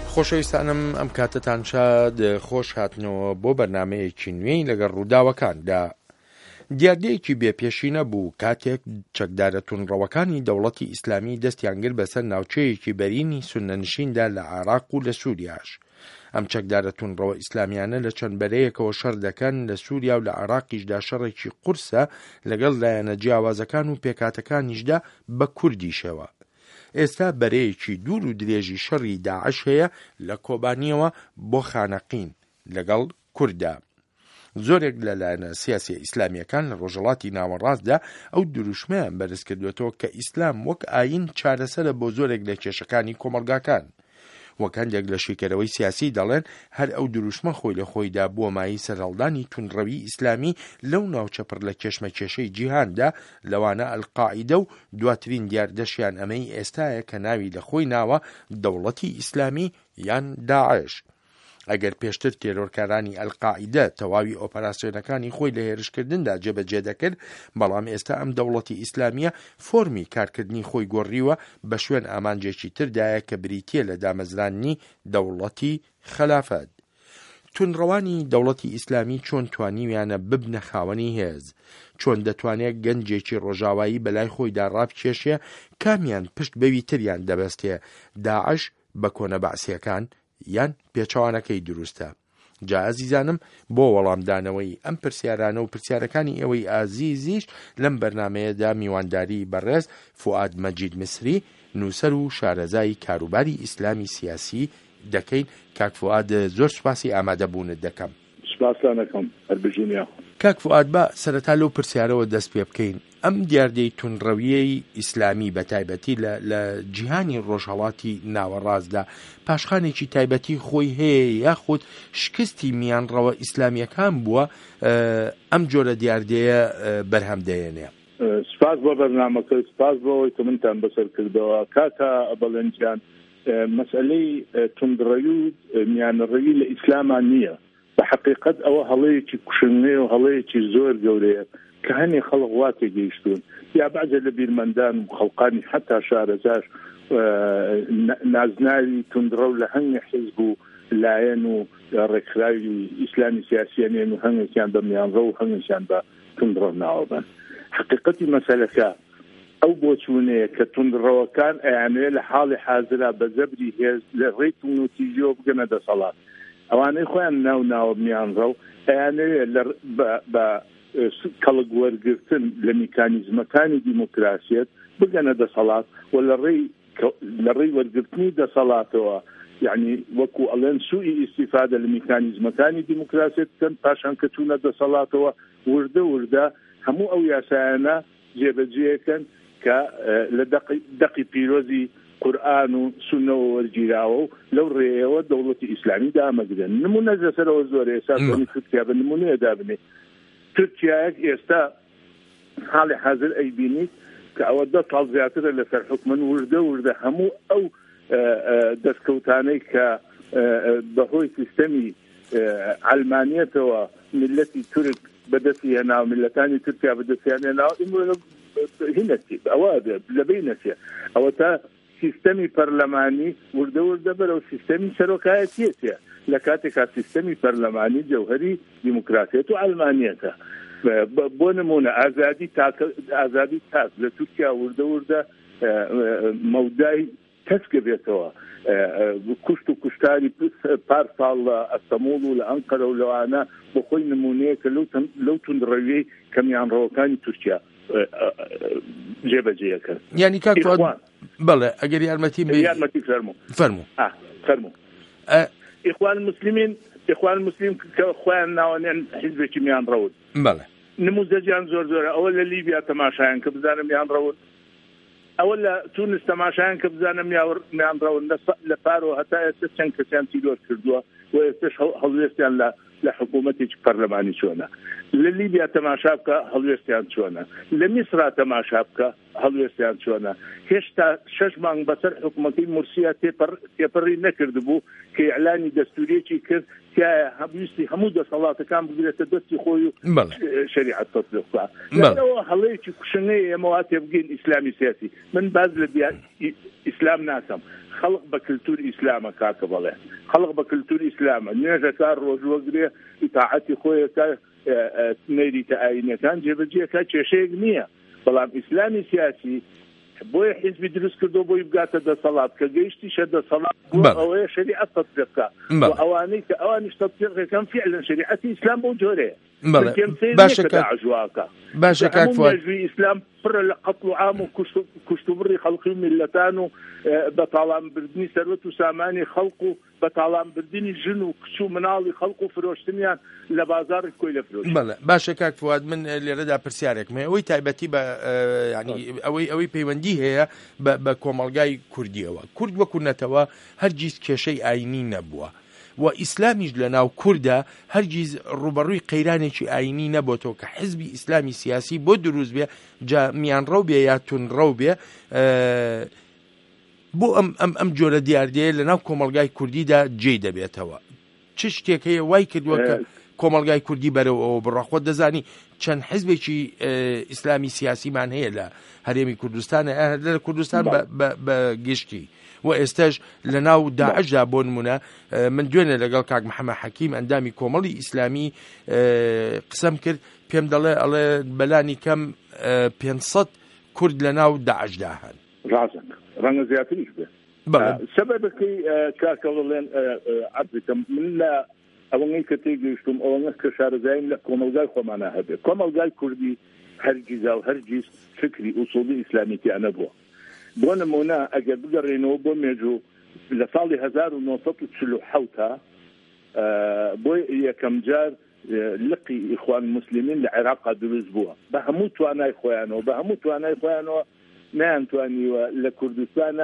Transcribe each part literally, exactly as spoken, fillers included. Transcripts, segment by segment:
خۆشەویستانم ئەم کاتتان شاد خۆش هاتنەوە بۆ بەرنامەیەکی نوێی لەگەڵ ڕووداوەکاندا. دیاردەیەکی بێپێشی نەبوو کاتێک چەکدارە تونڕەوەکانی دەوڵەتی ئیسلامی دەستیان کرد بەسەر ناوچەیەکی بەرینی سونەنشیندا لە عێراق و لە سووریاش. ئەم چەکدارە تونڕەوە ئیسلامیانە لە چەند بەرەیەکەوە شەڕ دەکەن لە سووریا و لە عێراقیشدا شەڕێکی قورسە لەگەڵ لایەنە جیاوازەکان و پێکاتەکانیشدا بە کوردیشەوە. ئێستا بەرەیەکی دوور و درێژی شەڕی داعش هەیە لە کۆبانیەوە بۆ خانەقین لەگەڵ کووردا. زۆرێک لەلایەنە سیاسی ئیسلامیەکان لە ڕۆژهەڵاتی ناوەڕاستدا ئەو دروشمەیان بەرز کردوێتەوە کە ئیسلام وەک ئاین چارەسەرە بۆ زۆرێک لە کێشەکانی کۆمەڵگاکان. وەکەندێک لە شیکەرەوەی سیاسی دەڵێن هەر ئەو دروشمە خۆی لە خۆیدا بووە مای سەرهەڵدانی تونڕەوی ئیسلامی لەو ناوچە پڕ لە کێشمە کێشەی جیهاندا، لەوانە ئەلقاعیدە و دواترین دیاردەشیان ئەمەی ئێستایە کە ناوی لە خۆی ناوە دەوڵەتی ئیسلامی یان داعش. ئەگەر پێشتر تێرۆرکارانی ئەلقاعیدە تەواوی ئۆپەراسیۆنەکانی خۆی لە هێرشکردندا جێبەجێ دەکرد، بەڵام ئێستا ئەم دەوڵەتی ئیسلامیە فۆرمی کارکردنی خۆی گۆڕیوە بە شوێن ئامانجێکی تردایە کە بریتیە لە دامەزرانی دەوڵەتی خلافەت. تونڕەوانی دەوڵەتی ئیسلامی چۆن توانیویانە ببنە خاوەنی هێز؟ چۆن دەتوانێت گەنجێکی ڕۆژاوایی بەلای خۆیدا ڕابکێشێ؟ کامیان پشت بەوی تریان دەبەستێ؟ داعش بە کۆنە بەعسیەکان یان پێچەوانەکەی دروستە؟ جا ئازیزانم، بۆ وەڵامدانەوەی ئەم پرسیارانە و پرسیارەکانی ئەوەی ئازیزیش لەم بەرنامەیەدا میوانداری بەڕێز فواد مەجید مسری، نووسەر و شارەزای کاروباری ئیسلامی سیاسی دەکەین. کاک فواد، زۆر سوپاسی ئامادەبوونت دەکەم. سپاسانەکەم هەربژونیا. کاک فواد، بە سەرەتا لەو پرسیارەوە دەست پێ بکەین. ئەم دیاردەی تونڕەویەی ئیسلامی بە تایبەتی لە جیهانی ڕۆژهەڵاتی ناوەڕاستدا پاشخانێکی تایبەتی خۆی هەیە یاخود شکستی میانڕەوە ئیسلامیەکان بووە ئەم جۆرە دیاردەیە بەرهەم دەێنێ؟ سپاس بۆ بەرنامەکە، سپاس بۆەوەی کە منتان بەسەر کردەوە. کاکە بەڵێنجان، مەسئلەی تونڕەوی و میانڕەوی لە ئیسلامان نییە. بە حقیقەت ئەوە هەڵەیەکی کوشندنێ و هەڵەیەکی زۆر گەورەیە کە هەنێ خەڵق وا تێگەیشتون، یا بەعزە لە بیرمەندان و خەڵقانی حتا شارەزار نازناوی تونڕە و لە هەنگی حیزب و لایەن و ڕێکخراوی ئیسلامی سیاسیانێن و هەنگێکیان بە میانڕە و هەنگێکیان بە تونڕە ناوەبن. حقیقەتی مەسەلەکە ئەو بۆچوونەیە کە تونڕەوەکان ئەیانوێ لە حاڵی حازرا بە زەبری هێز لە ڕێی تونوتیژیۆ بگەنە دەسەڵات. ئەوانەی خۆیان ناو ناوە میانڕە و ئەیانوێ بە کەڵک وەرگرتن لە میکانیزمەکانی دیموکراسیەت بگەنە دەسەڵات و لە ڕێی وەرگرتنی دەسەڵاتەوە، یعنی وەکو ئەڵێن سوئی ئیستیفادە لە میکانیزمەکانی دیموکراسیەت بکەن، پاشان کە چوونە دەسەڵاتەوە وردە وردە هەموو ئەو یاسایانە جێبەجێکەن کە لە دەقی پیرۆزی قورئان و سونەوە وەرگیراوە و لەو ڕێەوە دەوڵەتی ئیسلامی دامەگرن. نمونە لەسەرەوە زۆر ئێستا تورکیا بە نمونەیە دابنێ. تورکیایەک ئێستا حاڵی حاضر ئەیبینیت کە ئەوە دە تاڵ زیاترە لەسەر حکومن، وردە وردە هەموو ئەو دەستکەوتانەی کە بەهۆی سیستەمی ئەلمانیەتەوە ملەتی تورک بەدەستی هێنا و ملەتانی تورکیا بەدەستیان هێناوە هینەتی ئەوە لەبەی نەچێ. ئەوە تا سیستەمی پەرلەمانی وردە وردە بەرەو سیستەمی سەرۆکایەتیەتە، لە کاتێکا سیستەمی پەرلەمانی جەوهەری دیموکراسیەت و ئەلمانیەتە. بۆ نمونە ئازادی ئازادی تاک لە تورکیا وردە وردە مەودای کەسکە بێتەوە. کوشت و کوشتاری پار ساڵ لە ئەستەمۆڵ و لە ئەنقەرە و لەوانە بۆ خۆی نمونەیە کە لەو تونڕەویەی کە میانڕەوەکانی تورکیا جێبەجێەکە. یعنی کاک فواد، بەڵێ ئەگەر یارمەتی یارمەتی فەرموو فەرموو فەرموو ئیخوان المسلمین ئیخوان المسلمین کە خۆیان ناوەنێن حیزبێکی میانڕەوت. بەڵێ نموزەجیان زۆر زۆرە. ئەوە لە لیبیا تەماشایان کە بزانم میانڕەوت، ئەوە لە تونس تەماشایان کە بزانم میانڕەوت. لە پارۆ هەتا ئێستا چەند کەسیان تیرۆر کردووە و ئێستاش هەڵوێستیان لە حکوومەتێکی پەرلەمانی چۆنە. لە لیبیا تەماشا بکە هەڵوێستیان چۆنە. لە میسرا تەماشا بکە هەڵوێستیان چۆنە هێشتا شەش مانگ بەسەر حکوومەتی مورسیا تێپەڕی نەکردبوو کە ئیعلانی دەستوریەکی کرد تایە هەبویستی هەموو دەسەڵاتەکان بگرێتە دەستی خۆی و شریعەت تەطبیق بکات. لەنەوە هەڵەیەکی کوشنەیە ئێمە وا تێبگەین ئیسلامی سیاسی. من باز لە ئیسلام ناکەم، خەڵق بە کللتور ئیسلامە کاکە بەڵێ خەڵق بە کللتور ئیسلامە نوێژەکە ڕۆژوەگرێ ئیتاعەتی خۆیەکە نەریتە ئاینەکان جێبەجێەکە کێشەیەک نییە، بەڵام ئیسلامی سیاسی بۆیە حیزبی دروست کردو بۆی بگاتە دەسەڵات کە گەیشتیشە دەسەڵات بۆ ئەوەیە شریعەت تەطبیق بکات و ئەوانەی کە ئەوانیش تەطبیق دەکەن فعلا شریعەتی ئیسلام بۆ جۆرەیە. باشە کاک فواد ئیسلام پڕە لە قەتڵ و عام و کوشت و بڕی خەڵقی و میلەتان و بەتاڵانبردنی سەروەت و سامانی خەڵق و بەتاڵانبردنی ژن و کچ و مناڵی خەڵق و فرۆشتنیان لە بازاڕی کۆی لە فرۆشت. باشە کاک فواد من لێرەدا پرسیارێکم هەیە ئەوەی تایبەتی بە ینی ئەوەی ئەوەی پەیوەندی هەیە بە کۆمەڵگای کوردیەوە. کورد وەکو نەتەوە هەرگیز کێشەی ئاینی نەبووە و ئیسلامیش لە ناو کووردە هەرگیز ڕوبەڕووی قەیرانێکی ئاینی نەبووەوە کە حزبی ئیسلامی سیاسی بۆ دروست بێ جا میانڕەو بێ یا تونڕەو بێ بۆ ئەم ئەم ئەم جۆرە دیاردەیە لە ناو کۆمەڵگای کوردیدا جێ دەبێتەوە. چ شتێک هەیە وای کردووە کە کۆمەڵگای کوردی بەرەوەەوە بڕاخۆ دەزانی چەند حزبێکی ئیسلامی سیاسیمان هەیە لە هەرێمی کوردستانە لە کوردستان بە گشتی و ئێستاش لە ناو داعشدا بۆ نمونە من دوێنێ لەگەڵ کاک محەممەد حەکیم ئەندامی کۆمەڵی ئیسلامی قسەم کرد پێم دەڵێ ئەڵێ بەلانی کەم پێنج سەد کورد لە ناو داعشدا هەن. ڕازن ڕەنگە زیاتریش بێ. سەبەبەکەی کاکە بڵێن عەبدەکەم من لە ئەوەی کە تێگەیشتم ئەوەنە کە شارەزاییم لە کۆمەلگای خۆمانە هەبێ. کۆمەلگای کوردی هەرگیزا و هەرگیز فکری ئوسوڵی ئیسلامیتیانە بووە. بۆ نمونە ئەگەر بگەڕێنەوە بۆ مێژوو لە ساڵی هەزار و نۆ سەد و چل و حەوتە بۆ یەکەم جار لقی ئیخوان مسلمین لە عێراقا دروست بووە بە هەموو توانای خۆیانەوە بە هەموو توانای خۆیانەوە نەیانتوانیوە لە کوردستانە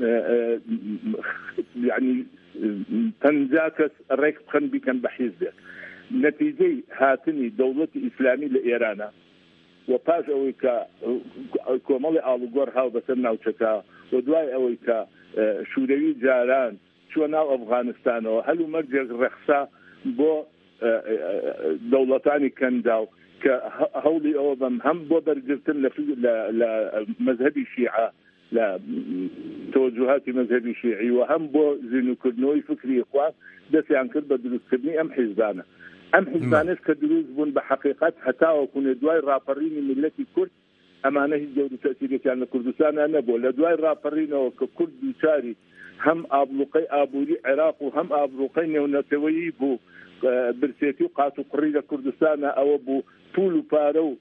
یعنی پەنجا کەس ڕێک بخەن بیکەن بە حیزبێک. نەتیجەی هاتنی دەوڵەتی ئیسلامی لە ئێرانە و پاش ئەوەی کە کۆمەڵی ئاڵوگۆڕ هاو بەسەر ناوچەکە و دوای ئەوەی کە شوورەوی جاران چوە ناو ئەفغانستانەوە هەلو مەرجێک ڕەخسا بۆ دەوڵەتانی کەندا و کە هەوڵی ئەوە بەم هەم بۆ بەرگرتن لە مەذهبی شیعە لە تۆجوهاتی مەذهبی شیعی و هەم بۆ زینوکردنەوەی فکری ئیخوان دەستیان کرد بە دروستکردنی ئەم حیزبانە. ئەم حیزبانش کە دروست بوون بە حقیقت هەتاوەکوونێ دوای ڕاپەڕینی میلەتی کورد ئەمانە هیچ جەور و تەسیرێکیان لە کوردستانە نەبووە. لە دوای ڕاپەڕینەوە کە کورد دووچاری هەم ئابلوقەی ئابووری عێراق و هەم ئابلوقەی نێونەتەوەیی بوو برسێتی و قات و قڕی لە کوردستانە ئەوە بوو پول و پارە و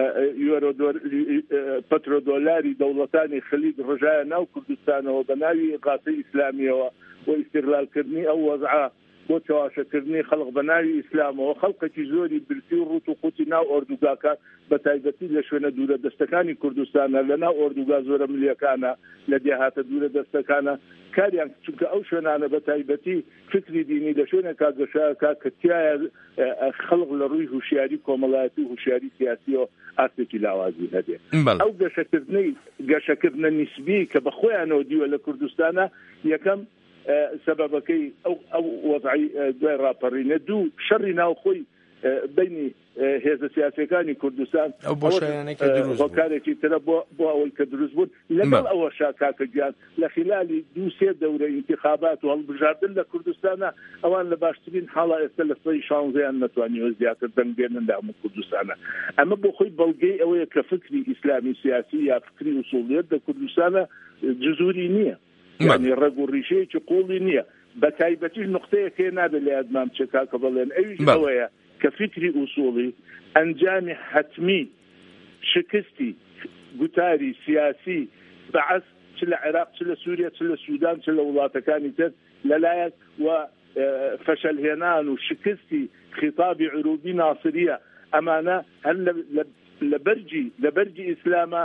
پەترۆدۆلاری دەوڵەتانی خەلیج ڕژایە ناو کوردستانەوە بە ناوی ئیقاچەی ئیسلامیەوە و ئیستیغلالکردنی ئەو وەزعە بۆ چاواشەکردنی خەڵق بە ناوی ئیسلامەوە خەڵقێکی زۆری برسی و ڕوت و قوتی ناو ئۆردوگاکان بە تایبەتی لە شوێنە دوورە دەستەکانی کوردستانە لە ناو ئۆردوگا زۆرە ملیەکانە لە دێهاتە دوورە دەستەکانە کاریان چونکە ئەو شوێنانە بە تایبەتی فکری دینی لە شوێنێکا گەشایەکە کە تایە خەڵق لە ڕووی هوشیاری کۆمەڵایەتی و هوشیاری سیاسیەوە ئاستێکی لاوازی هەبێ. ئەو گەشەکردنەی گەشەکردنە نیسبی کە بە خۆیانەوە دیوە لە کوردستانە یەکەم سببەکەی ئەو ئەو وەضعی دوای ڕاپەڕینە دوو شەڕی ناوخۆی بینی هێزە سیاسیەکانی کوردستان هۆکارێکی ترە بۆ ئەوەی کە دروست بوون لەگەڵ ئەوە شاکاکە گیان لە خلالی دوو سێ دەورە ئینتیخابات و هەڵبژاردن لە کوردستانە ئەوان لە باشترین حاڵا ئێستا لە سەی شانزەیان نەتوانیوە زیاتر دەنگێنن لە هەموو کوردستانە. ئەمە بۆ خۆی بەڵگەی ئەوەیە کە فکری ئیسلامی سیاسی یا فکری وسوڵیەت لە کوردستانە جزوری نییە، یعنی ڕێگ و ڕیشەیەکی قوڵی نییە. بە تایبەتیش نقطەیەک هەیە نابێت لە یادمان بچێت کە بڵێن ئەویش ئەوەیە کە فکری ئوسوڵی ئەنجامی حتمی شکستی گوتاری سیاسی بەعەس چ لە عێراق چ لە سووریا چ لە سوودان چ لە وڵاتەکانی تر لەلایەک و فەشەلهێنان و شکستی خیتابی عروبی ناصریە ئەمانە هەر لە بەرجی لە بەرجی ئیسلامە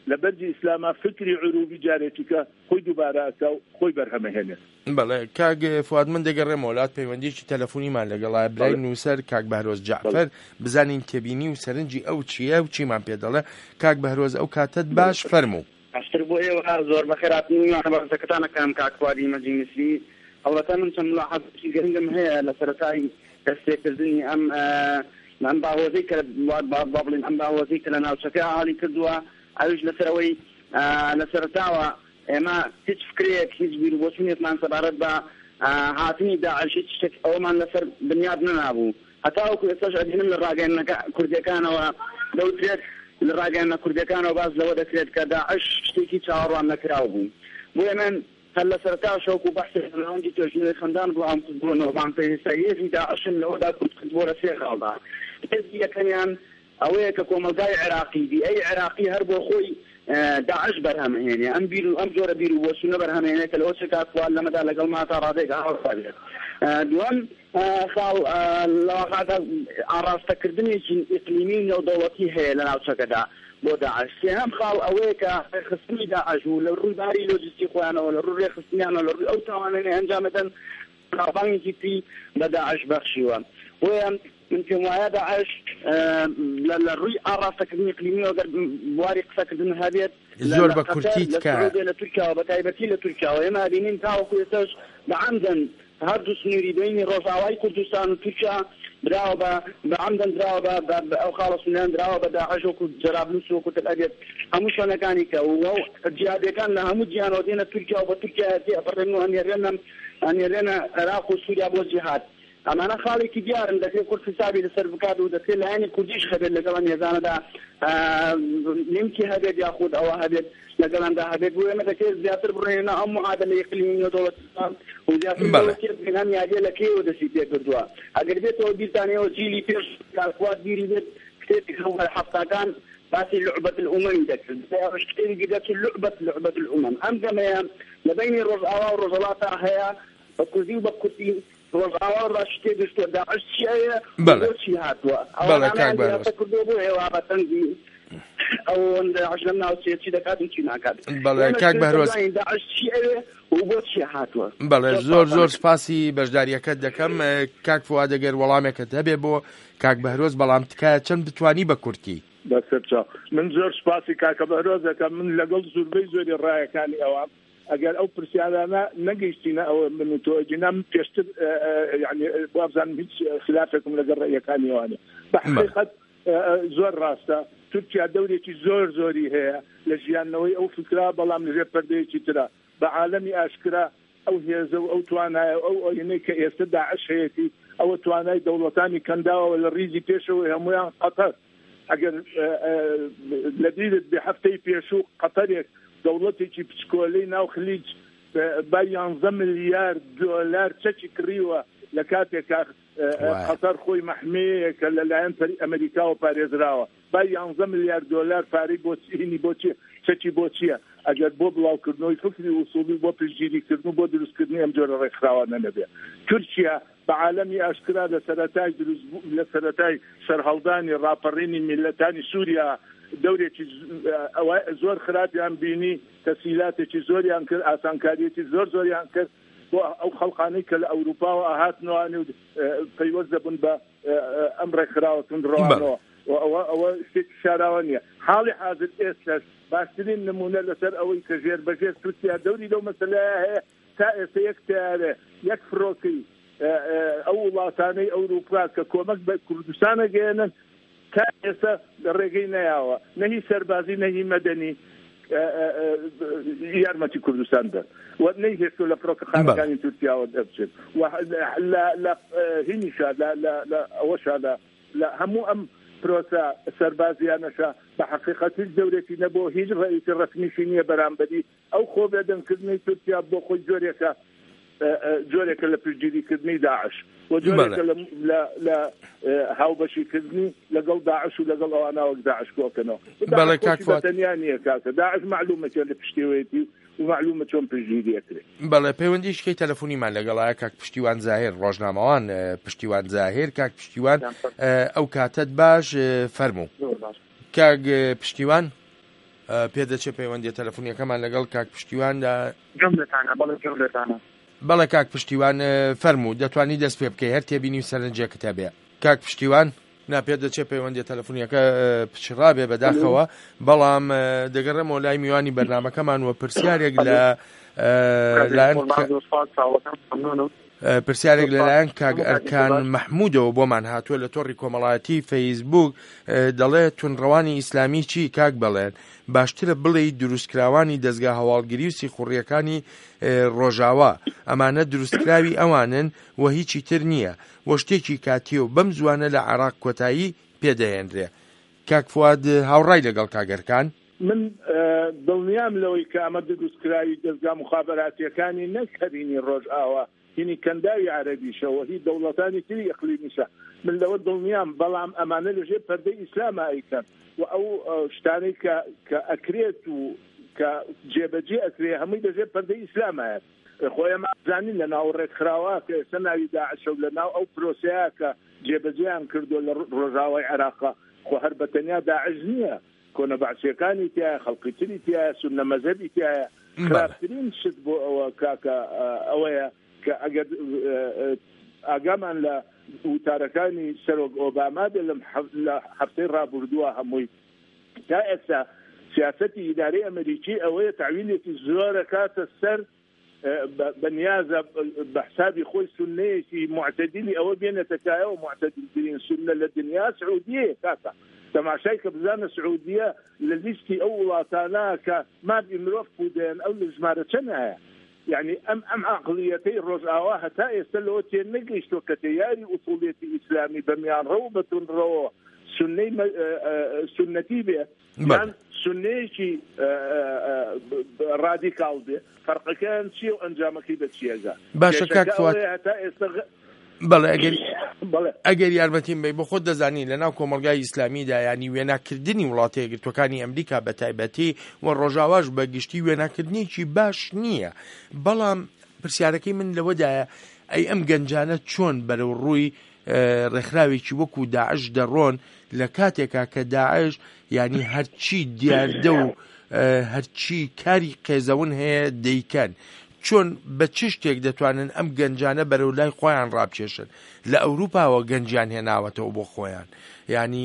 لە بەرجی ئیسلاما فکری عروبی جارێکیکە خۆی دووبارەکە و خۆی بەرهەمەهێنێت. بەڵێ کاک فواد من دەگەڕێم وڵات پەیوەندیی تەلەفۆنیمان لەگەڵا برای نووسەر کاک بەهرۆز جعفەر بزانین تێبینی و سەرنجی ئەو چییە و چیمان پێ دەڵێ. کاک بەهرۆز ئەو کاتت باش فەرموو. ئەستر بۆ ئێوە زۆر بەخێراتنی بەڕزەکەتانەکەم کاک فوادی مەجلیسی. ئەوڵەتە من چەند ملاحەزەی گرنگم هەیە لە سەرەتای دەستێکردنی ئەم ئەم باوەزەی کە با بڵێن ئەم باوەزەی کە لە ناوچەکە حاڵی کردووە ئەویش لەسەرەوەی لە سەرەتاوە ئێمە هیچ فکرێک هیچ بیر بۆچوونێتمان سەبارەت بە هاتنی داعش هیچ شتێک ئەومان لەسەر بنیاد نەنابوو. هەتاوەکو ئێستاش ئەبینم لە ڕاگەیەنەکە کوردیەکانەوە دەوترێت لە ڕاگەیەنە کوردیەکانەوە باز لەوە دەکرێت کە داعش شتێکی چاوەڕوان نەکراو بوو. بۆیە من هەر لە سەرەتا شەوکو بەحثێک لەوەندی توێژینەی خەندان بۆ ئەم کردبوونەوە بان پێویستە هێزی داعشن لەوەدا کوردکردبووە لە سێ خاڵدا. هێزی یەکەمیان ئەوەیە کە کۆمەلگای عێراقی دی ئەی عێراقی هەر بۆ خۆی داعش بەرهەمهێنێ ئەم بیر و ئەم جۆرە بیر و بۆچوونە بەرهەمهێنێ کە لەوە چێک کاتوال لەمەدا لەگەڵ ماتا ڕادێک هاوسا بێت. دووەم خاڵ لەواقعدا ئاڕاستەکردنێکی ئیقلیمی نێودەوڵەتی هەیە لە ناوچەکەدا بۆ داعش. سێهەم خاڵ ئەوەیە کە خستنی داعش و لە ڕووی باری لۆجستی خۆیانەوە لە ڕووی ڕێخستنیانەوە لە ڕووی ئەو تاوانانەی ئەنجامەدەن ڕابانگێکی پێی بە داعش بەخشیوە. بۆیە من پێم وایە داعش لە ڕووی ئاڕاستەکردنی ئیقلیمی ئەگەر بواری قسەکردن هەبێت زۆر بە کورتی تکە لە تورکیاوە بە تایبەتی لە تورکیاوە ئێمە بینین تاوەکو ئێستاش بەعەمدەن هەردوو سنووری بینی ڕۆژاوای کوردستان و تورکیا براوە بە بەعەمدەن دراوە بە ئەو خاڵە سنیان دراوە بە داعش وەکو جەرابلوس وەکو تەلەبێت هەموو شوێنەکانی کە و جیادەکان لە هەموو جیهانەوە دێنە تورکیا و بە تورکیا ئەپەڕێن و ئەنێرێنە ئەنێرێنە عێراق و سووریا بۆ جیهاد. ئەمانە خاڵێکی دیارن دەکرێت کورد حسابی لەسەر بکات و دەکرێت لایەنی کوردیش هەبێت لەگەڵ نێزانەدا لینکی هەبێت یاخود ئەوە هەبێت لەگەڵاندا هەبێت بۆ ئێمە دەکرێت زیاتر بڕێنە ئەم معادلە ئیقلیمی نێودەوڵەتیان و زیاتر بڵێت یادیە لە کێوە دەستی پێ کردووە. ئەگەر بێتەوە بیرتانەوە جیلی پێش کارکوات بیری بێت کتێبی خەڵکە حەفتاکان باسی لعبة الأمم دەکرد کتێبی دەکرد لعبة لعبة الأمم ئەم گەمەیە لە بینی ڕۆژئاوا و ڕۆژهەڵاتا هەیە بە کوردی و بە کورتی ڕۆژئاوا ڕاشتێ دەستوە داعش چییە چی هاتووە ئەوانەیان دیاتە کردووە بۆ ئێوە بەتەنگی ئەو داعش لەم ناوچەیە چی دەکات و چی ناکات. بەڵێ کاک بەهرۆز داعش چییە و بۆ چی هاتووە. بەڵێ زۆر زۆر سپاسی بەشداریەکەت دەکەم. کاک فواد ئەگەر وەڵامێکت هەبێ بۆ کاک بەهرۆز بەڵام تکایە چەند بتوانی بە کورتی. بەسەر من زۆر سپاسی کاکە بەهرۆز دەکەم. من لەگەڵ زۆربەی زۆری ڕایەکانی ئەوە ئەگەر ئەو پرسیارانە نەگەیشتینە ئەوە من تۆ ئەجینام پێشتر یعنی وابزانم هیچ خلافێکم لەگەڵ ڕێیەکانی ئەوانە. بە حقیقەت زۆر ڕاستە تورکیا دەورێکی زۆر زۆری هەیە لە ژیانەوەی ئەو فکرا بەڵام لەژێر پەردەیەکی ترە بە عالەمی ئاشکرا ئەو هێزە و ئەو توانایە ئەو ئەوینەی کە ئێستا داعش هەیەی ئەوە توانای دەوڵەتانی کەنداوە لە ڕیزی پێشەوەی هەمویان قەتەر ئەگەر لە دیرت بێ هەفتەی پێشوو قەتەرێک دەوڵەتێکی پچکۆلەی ناو خلیج با یانزە ملیارد دۆلار چەکی کڕیوە لە کاتێکا قەتەر خۆی مەحمەیە کە لەلایەن ئەمریکاوە پارێزراوە با یانزە ملیارد دۆلار پارەی بۆ چینی بۆ چیە چەکی بۆ چییە ئەگەر بۆ بڵاوکردنەوەی فکری وسوڵی بۆ پشتگیریکردن و بۆ دروستکردنی ئەم جۆرە ڕێکخراوانە نەبێ. تورکیا بە عالەمی ئاشکرا لە سەرەتای دروست لە سەرەتای سەرهەڵدانی ڕاپەڕینی میلەتانی سووریا دەورێکی زۆر خراپیان بینی تەسهیلاتێکی زۆریان کرد ئاسانکاریەتی زۆر زۆریان کرد بۆ ئەو خەڵقانەی کە لە ئەوروپاوە ئاهاتنەوەوانێ و پەیوەست دەبن بە ئەم ڕێکخراوە تونڕەوانەوە ئەوە ئەوە شتێکی شاراوە نییە. حاڵی حاضر ئێستاش باشترین نمونە لەسەر ئەوەی کە ژێر بەژێر تورکیا دەوری لەو مەسەلەیە هەیە تا ئێستا یەک تیارە یەک فڕۆکەی ئەو وڵاتانەی ئەوروپا کە کۆمەک بە کوردستانە گەێنن تا ئێستا ڕێگەی نەیاوە نەهی سەربازی نەهی مەدەنی یارمەتی کوردستان دەن و نەیهێشتۆ لە فڕۆکە خانەکانی تورکیاوە دەبچێت لە هینیشا لە ئەوەشا لە هەموو ئەم پرۆسە سەربازیانەشە بە حقیقەت هیچ دەورێتی نەبوو هیچ ڕێیەکی ڕەسمیشی نییە بەرامبەری ئەو خۆ بێدەنکردنی تورکیا بۆ خۆی جۆرێکە جۆرێکە لە پشتگیریکردنی داعش و جۆرێکە لە هاوبەشیکردنی لەگەڵ داعش و لەگەڵ ئەوانەوەک داعش کۆکەنەوە. بەڵێ کاک فواد بەتەنیا نییە کاکە داعش معلومە چۆن لە پشتیوەیەتی و معلومە چۆن پشتگیری ئەکرێت. بەڵێ پەیوەندی شکەی تەلەفۆنیمان لەگەڵایە کاک پشتیوان زاهێر ڕۆژنامەوان پشتیوان زاهێر کاک پشتیوان ئەو کاتت باش فەرموو. کاک پشتیوان پێدەچێت پەیوەندی تەلەفۆنیەکەمان لەگەڵ کاک پشتیواندا. جملتانە بەڵێ جملتانە بەڵێ کاک پشتیوان فەرموو دەتوانی دەست پێ بکەی هەر تێبینی و سەرنجێکت هەبێ. کاک پشتیوان ناپێت دەچێت پەیوەندی تەلەفۆنیەکە پچڕابێ بەداخەوە، بەڵام دەگەڕێمەوە لای میوانی بەرنامەکەمان وە پرسیارێک لە پرسیارێک لەلایەن کاک ئەرکان مەحموودەوە بۆمان هاتووە لە تۆڕی کۆمەڵایەتی فەیسبوک، دەڵێت تونڕەوانی ئیسلامی چی کاک بەڵێن باشترە بڵێ دروستکراوانی دەستگا هەواڵگیری و سیخوڕیەکانی ڕۆژاوا ئەمانە دروستکراوی ئەوانن و هیچی تر نییە وە شتێکی کاتیە و بەم زوانە لە عێراق کۆتایی پێدەهێنرێ. کاک فواد هاوڕای لەگەڵ کاگەرکان. من دڵنیام لەوەی کە ئەمە دروستکراوی دەستگا مخابراتیەکانی نەکەرینی ڕۆژئاوا هینی کەنداوی عەرەبیشەوە هی دەوڵەتانی تری ئەقلیمیشە من لەوە دڵنیام، بەڵام ئەمانە لەژێر پەردەی ئیسلامە ئەیکەن و ئەو شتانەی کە ئەکرێت و کە جێبەجێ ئەکرێ هەمووی لەژێر پەردەی ئیسلامایە. خۆیان مازانین لە ناو ڕێکخراوە کە ئێستا ناوی داعشە و لە ناو ئەو پرۆسەیە کە جێبەجێیان کردو لە ڕۆژاوای عێراقا خۆ هەر بەتەنیا داعش نییە، کۆنە بەعسیەکانی تایە، خەڵقی تری تایە، سونە مەزهەبی تایە. خراپترین شت بۆ ئەوە کاکە ئەوەیە کە ئەگەر ئاگامان لە وتارەکانی سەرۆک ئۆباما بێ لە هەفتەی ڕابردووە هەمووی تا ئێستا سیاسەتی ئیدارەی ئەمریکی ئەوەیە تعویلێکی زۆرە کاتە سەر بەنیازە بە حسابی خۆی سونەیەکی معتەدیلی ئەوە بێنێتەکایە و معتەدیلترین سونە لە دنیا سعودیەیە کاکە. تەماشای کە بزانە سعودیە لە لیستی ئەو وڵاتانە کە مادی مرۆڤ بودێن ئەو لە ژمارە چەندە، یعنی ئەم ئەم عقلیەتەی ڕۆژئاوا هەتا ئێستا لەوە تێ نەگەیشتووە کە تەیاری ئوسوڵێتی ئیسلامی بەمیانڕە و بەتونڕەوە سنەی سنەتی بێ یان سنەیەکی ڕادیکاڵ بێ، فەرقەکەیان چییە و ئەنجامەکەی بە چیەگە. باشە کاک فواد هەتا ئێستا بەڵێ ئەگەر یارمەتیم بێ بۆ خۆت دەزانی لەناو کۆمەلگای ئیسلامیدا ینی وێناکردنی وڵاتە یەکگرتوەکانی ئەمریکا بە تایبەتی و ڕۆژاواش بە گشتی وێناکردنیکی باش نییە، بەڵام پرسیارەکەی من لەوەدایە ئەی ئەم گەنجانە چۆن بەرەو ڕووی ڕێکخراوێکی وەکو داعش دەڕۆن لە کاتێکا کە داعش ینی هەرچی دیاردە و هەرچی کاری قێزەون هەیە دەیکەن، چۆن بە چ شتێک دەتوانن ئەم گەنجانە بەرەو لای خۆیان ڕابکێشن؟ لە ئەوروپاوە گەنجیان هێناوەتەوە بۆ خۆیان، ینی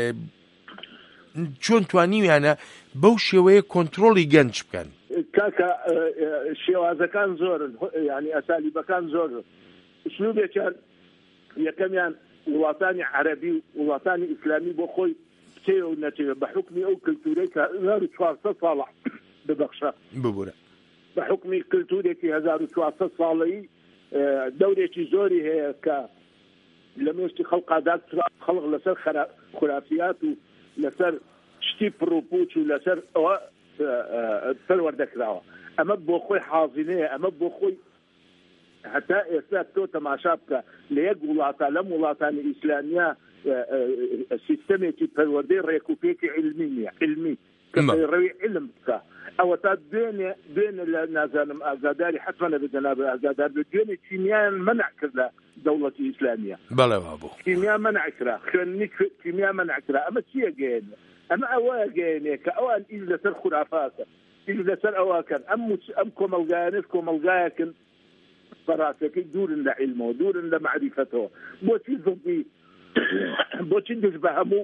چۆن توانیویانە بەو شێوەیە کۆنتترۆڵی گەنج بکەن؟ کاکە شێوازەکان زۆرن، ینی ئەسالیبەکان زۆرن. ئوسلوبێکیان یەکەمیان وڵاتانی عەرەبی و وڵاتانی ئیسلامی بۆ خۆی بچێ و نەچێ بە حکمی ئەو کلتورەی کە هەزار و چوارسەد ساڵە ببەخشە ببوورە بە حکمی کلتورێکی هەزار و چوارسەد ساڵەیی دەورێکی زۆری هەیە کە لە مێشتی خەڵقادا خەڵق لەسەر خورافیات و لەسەر شتی پڕوپوچ و لەسەر ئەوە پەروەردەکراوە. ئەمە بۆ خۆی حاضینەیە، ئەمە بۆ خۆی هەتا ئێستا تۆ تەماشا بکە لە یەک وڵاتە لەم وڵاتانی ئیسلامیە سیستەمێکی پەروەردەی ڕێکوپێکی علمی نییە، علمی کە ڕێی علم بکە ئەوە تا دوێنێ دوێنێ لە نازانم ئازاداری حەتمەنە بە جەناب ئازادار بێ دوێنێ کیمیایان مەنع کرد لە دەوڵەتی ئیسلامیە. بەڵێ وابوو کیمیا مەنع کرا، خوێندنی کیمیا مەنع کرا. ئەمە چییە گەیەنێ؟ ئەمە ئەوە گەیەنێ کە ئەوان ئیز لەسەر خورافاتە، ئیز لەسەر ئەوەکەن ئەم ئەم کۆمەلگایانش کۆمەلگایەکن بەڕاستەکەی دوورن لە علمەوە، دوورن لە معریفەتەوە. بۆچی زڵبی بۆچی دژ بە هەموو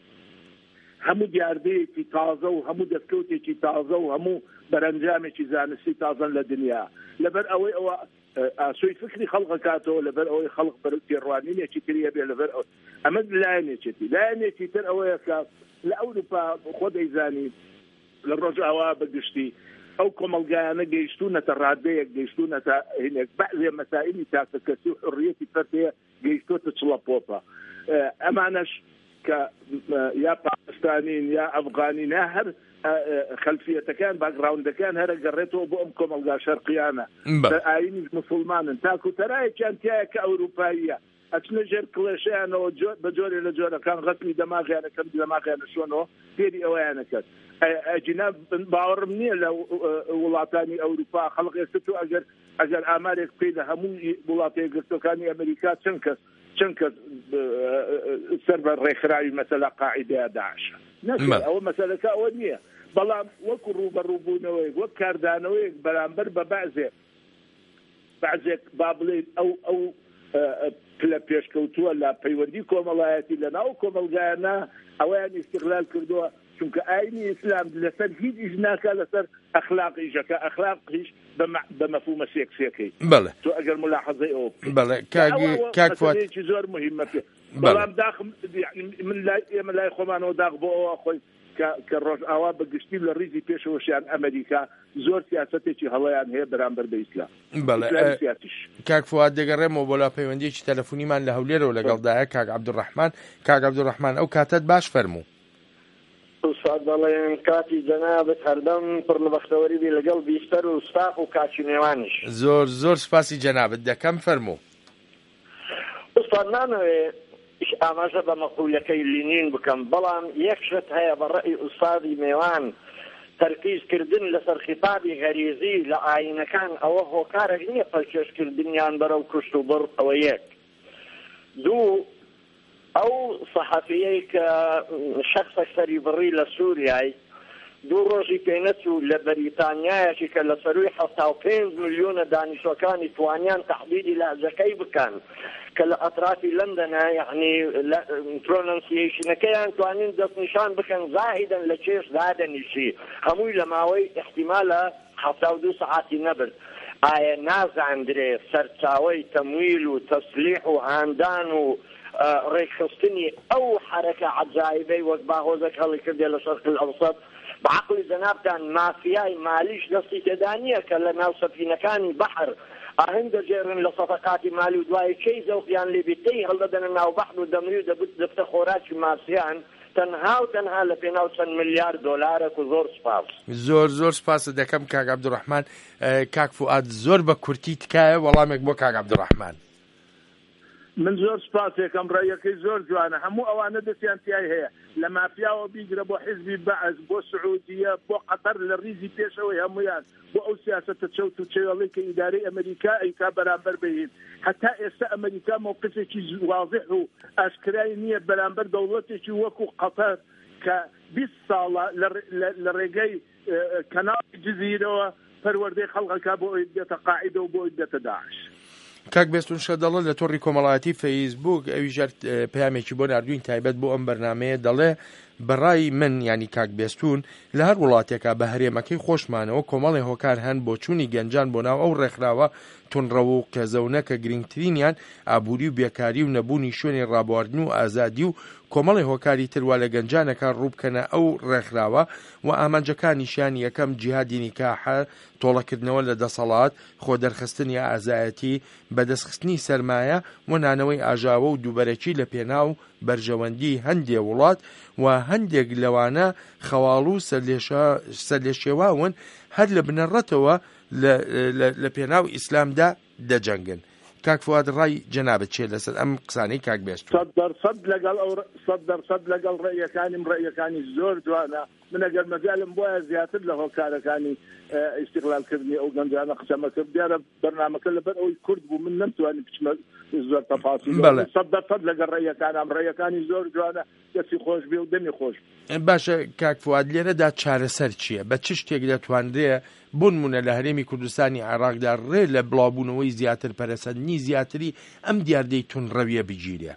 هەموو دیاردەیەکی تازە و هەموو دەستکەوتێکی تازە و هەموو بەرەنجامێکی زانستی تازەن لە دنیا، لەبەر ئەوەی ئەوە ئاسۆی فکری خەڵقەکاتەوە، لەبەر ئەوەی خەڵق بەر پێڕوانینێکی تریە بێ، لەبەر ئەمە لایەنێکی لایەنێکی تر ئەوەیە کە لە ئەوروپا خۆ دەیزانی لە ڕۆژئاوا بەگشتی ئەو کۆمەلگایانە گەیشتوونەتە ڕادەیەک، گەیشتوونەتە هینێک بەعزێ مەسائلی تاکە کەسی و حڕیەتی فەردەیە گەیشتۆتە چڵە پۆپە. ئەمانەش کە یا پاکستانین یا ئەفغانین یا هەر خەلفیەتەکان باگراوندەکان هەرە گەڕێتەوە بۆ ئەم کۆمەلگا شەرقیانە ئاینیش مسلمانن، تاکو تەرایەکیان تایە کە ئەوروپاییە ئەچنە ژێر کڵێشیانەوە بە جۆرێ لە جۆرەکان غەتمی دەماغیانەکەم دەماغیانە شۆنەوە فێری ئەوەیانە کرد. ئەجینا باوەڕم نییە لە وڵاتانی ئەوروپا خەڵق ئێستا تو ئەگەر ئەگەر ئامارێک پێی لە هەموو وڵاتە یەکگرتوەکانی ئەمریکا چەند کەس چەند کەس سەر بە ڕێکخراوی مەسەلە قاعیدەیە داعشە نەچێت. ئەوە مەسەلەکە ئەوە نییە، بەڵام وەکو ڕوبەڕووبوونەوەی وەک کاردانەوەیەک بەرامبەر بە بەعزێک بەعزێک با بڵێن ئەو ئەو پلە پێشکەوتووە لە پەیوەندی کۆمەڵایەتی لە ناو کۆمەلگایانە ئەویان ئیستیغلال کردووە چونکە ئاینی ئیسلام لەسەر هیچ ئیش ناکا لەسەر ئەخلاقیشەکە ئەخلاقیش بە مەفهومە سێکسیەکەی بەڵێ تۆ ئەگەر ملاحەزەی ئەوە بەڵێ کاک فواد زۆر مهمە پێ بەڵام داخم من لای ئێمە لای خۆمانەوە داغ بۆ ئەوە خۆی کە ڕۆژ ئاوا بەگشتی لە ڕیزی پێشەوەشیان ئەمریکا زۆر سیاسەتێکی هەڵەیان هەیە بەرامبەر بە ئیسلام. بەڵێ کاک فواد دەگەڕێمەوە بۆ لا پەیوەندیەکی تەلەفۆنیمان لە هەولێرەوە لەگەڵدایە کاک عەبدوڕەحمان. کاک عەبدوڕەحمان ئەو کاتت باش فەرموو. ئوستاد دەڵێن کاتی جەنابەت هەردەم پڕ لە بەختەوەری بی لەگەڵ بیستەر و ستاف و کاچی نێوانیش. زۆر زۆر سپاسی جەنابەت دەکەم فەرموو. ئوستاد نانەوێ ئاماژە بە مەقولەکەی لینین بکەم بەڵام یەکشت هەیە بە ڕێی ئوستادی میوان تەرکیزکردن لەسەر خیتابی غەریزی لە ئاینەکان ئەوە هۆکارێک نییە پەلکێشکردنیان بەرەو کوشت و بڕ ئەوە یەک. دوو ئەو سەحەفیەی کە شەخصێک سەری بڕی لە سووریای دوو ڕۆژی پێنەچوو لە بەریتانیایەکی کە لە سەروی حەفتا و پێنج ملیۆنە دانیشتوەکانی توانیان تەحدیدی لەهجەکەی بکەن کە لە ئەطرافی لەندەنە یعنی پرۆنەنسیێشنەکەیان توانین دەستنیشان بکەن زاهیدەن لە چێش دادەنیشی هەمووی لە ماوەی احتیمالە حەفتا و دوو سەعاتی نەبرد. ئایا نازاندرێ سەرچاوەی تەمویل و تەسلیح و هاندان و ڕێکخستنی ئەو حرەکە عەجایبەی وەک باهۆزێک هەڵی کردێ لە شەرق الئەوسەط بعقلی جەنابتان مافیای مالیش دەستی تێدا نییە کە لە ناو سەفینەکانی بەحر ئاهەنگ دەجێڕن لە سەفەقاتی مالی و دوای کەی زەوقیان لێبێتەی هەڵدەدەنە ناو بەحر و دەمری و دەبوت دەفتە خۆراکی ماسییان تەنها و تەنها لە پێناو چەند ملیار دۆلارێک و زۆر سپاس. زۆر زۆر سپاسە دەکەم کاک عەبدوڕەحمان. کاک فواد زۆر بە کورتی تکایە وەڵامێک بۆ کاک عەبدوڕەحمان. من زۆر سپاسێکم ڕێیەکەی زۆر جوانە هەموو ئەوانە دەستیان تیای هەیە لە مافیاوە بیگرە بۆ حیزبی بەعز بۆ سعودیە بۆ قەتەر لە ریزی پێشەوەی هەمویان بۆ ئەو سیاسەتە چەوت و چێوەڵی کە ئیدارەی ئەمریکا ئەیکا بەرامبەر بهین هەتا ئێستا ئەمریکا موقفێکی واضح و ئاشکرای نییە بەرامبەر دەوڵەتێکی وەکو قەتەر کە بیست ساڵە لە ڕێگەی کەناڵی جزیرەوە پەروەردەی خەڵکەکە بۆ ئەوی بێتە قاعیدە و بۆ ئەوی بێتە داعش. کاک بێستون شەدەڵە لە تۆڕی کۆمەڵایەتی فەیسبوک ئەوی ژەر پەیامێکی بۆ ناردوین تایبەت بۆ ئەم بەرنامەیە دەڵێ بەڕای من ینی کاک بێستون لە هەر وڵاتێکا بە هەرێمەکەی خۆشمانەوە کۆمەڵی هۆکار هەن بۆ چوونی گەنجان بۆ ناو ئەو ڕێکخراوە تونڕەوە و کەزەونە کە گرنگترینیان ئابووری و بێکاری و نەبوونی شوێنی ڕابواردن و ئازادی و کۆمەڵی هۆکاری تروا لە گەنجانەکە ڕووبکەنە ئەو ڕێکخراوە و ئامانجەکانیشیان یەکەم جیهادی نیکاحە تۆڵەکردنەوە لە دەسەڵات خۆ دەرخستنی ئازایەتی بەدەستخستنی سەرمایە و نانەوەی ئاژاوە و دووبەرەکی لە پێناو بەرژەوەندی هەندێک وڵات و هەندێک لەوانە خەواڵ و سەرلێشێواون هەر لە بنەڕەتەوە لە پێناو ئیسلامدا دەجەنگن. کاک فواد ڕای جەنابەت چێ لەسەر ئەم قسانەی کاک بێستون؟ سەد دەرسەد لەگەڵ ئەو سەد دەرسەد لەگەڵ ڕێیەکانیم ڕێیەکانی زۆر جوانە. من ئەگەر مەجالم بۆیە زیاتر لە هۆکارەکانی ئیستیغلالکردنی ئەو گەنجانە قسەمە کرد دیارە بەرنامەکە لەبەر ئەوەی کورد بوو من نەمتوانی بچمە زۆر تەفاسیل. سەد دەرسەد لەگەڵ ڕێیەکانم ڕێیەکانی زۆر جوانە دەستی خۆش بێ و دەمی خۆش. باشە کاک فواد لێرەدا چارەسەر چییە؟ بە چ شتێک دەتوانرێ بوونمونە لە هەرێمی کوردستانی عێراقدا ڕێ لە بڵاوبوونەوەی زیاتر پەرەسەندنی زیاتری ئەم دیاردەی تونڕەویە بگیرێ؟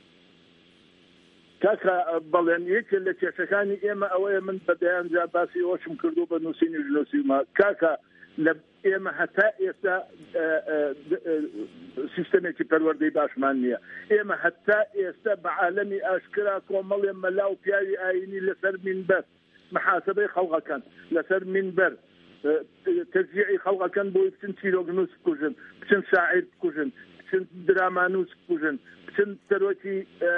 کاکە بەڵێن یەکێ لە کێشەکانی ئێمە ئەوەیە من بەدەیانجا باسی ئەوشم کردو بە نووسینی ژنووسیما کاکە لە ئێمە هەتا ئێستا سیستەمێکی پەروەردەی باشمان نییە. ئێمە هەتا ئێستا بە عالەمی ئاشکرا کۆمەڵێ مەلا و پیاوی ئاینی لەسەر مینبەر محاسبەی خەڵقەکەن لەسەر مینبەر تەشجیعی خەڵقەکەن بۆی بچن چیرۆکنووس بکوژن بچن شاعیر بکوژن بچن درامانووس بکوژن بچن سەرۆکی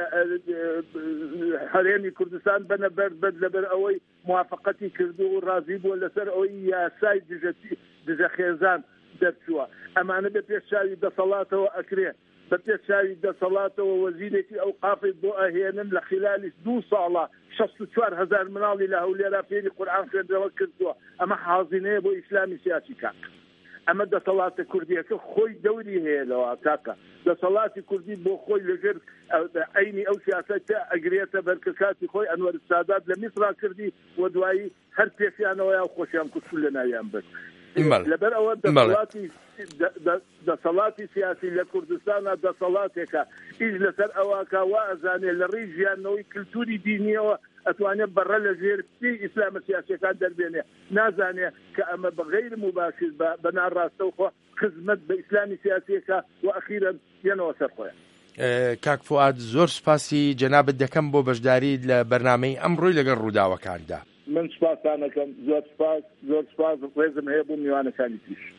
هەرێمی کوردستان بنە بەر بەر لەبەر ئەوەی موافقەتی کردو و ڕازی بووە لەسەر ئەوەی یاسای دژەخێزان دەرچووە. ئەمانە بە پێشچاوی دەسەڵاتەوە ئەکرێ بە پێشچاوی دەسەڵاتەوە وەزیرێکی ئەوقافی بۆ ئەهێنن لە خلالی دوو ساڵە شەست و چوار هەزار مناڵی لە هەولێرا فێری قورئان خوێندنەوە کردووە. ئەمە حازینەیە بۆ ئیسلامی سیاسی کات. ئەمە دەسەڵاتە کوردیەکە خۆی دەوری هەیە لەوە تاکە دەسەڵاتی کوردی بۆ خۆی لەژێر عینی ئەو سیاسەتە ئەگرێتە بەرکە کاتی خۆی ئەنوەر سادات لە میسرا کردی و دوایی هەر پێشیانەوەیان خۆشیان کوچول لە ناویان برد لەبەر ئەوە دەسەڵاتی دەسەڵاتی سیاسی لە کوردستانە دەسەڵاتێکە ئیش لەسەر ئەوەکە وا ئەزانێ لە ڕێی ژیانەوەی کللتوری دینیەوە ئەتوانێت بەڕە لە ژێر پێی ئیسلامە سیاسیەکان دەربێنێ نازانێ کە ئەمە بەغیر مباشر بە ناڕاستەوخۆ خزمەت بە ئیسلامی سیاسیەکە و ئەخیرا یەنەوە سەر خۆیان. کاک فواد زۆر سپاسی جەنابەت دەکەم بۆ بەشداری لە بەرنامەی ئەمڕۆی لەگەڵ ڕووداوەکاندا. من سپاسانەکەم زۆر سپاس زۆر سپاس ڕێزم هەیە بۆ میوانەکانی تیش.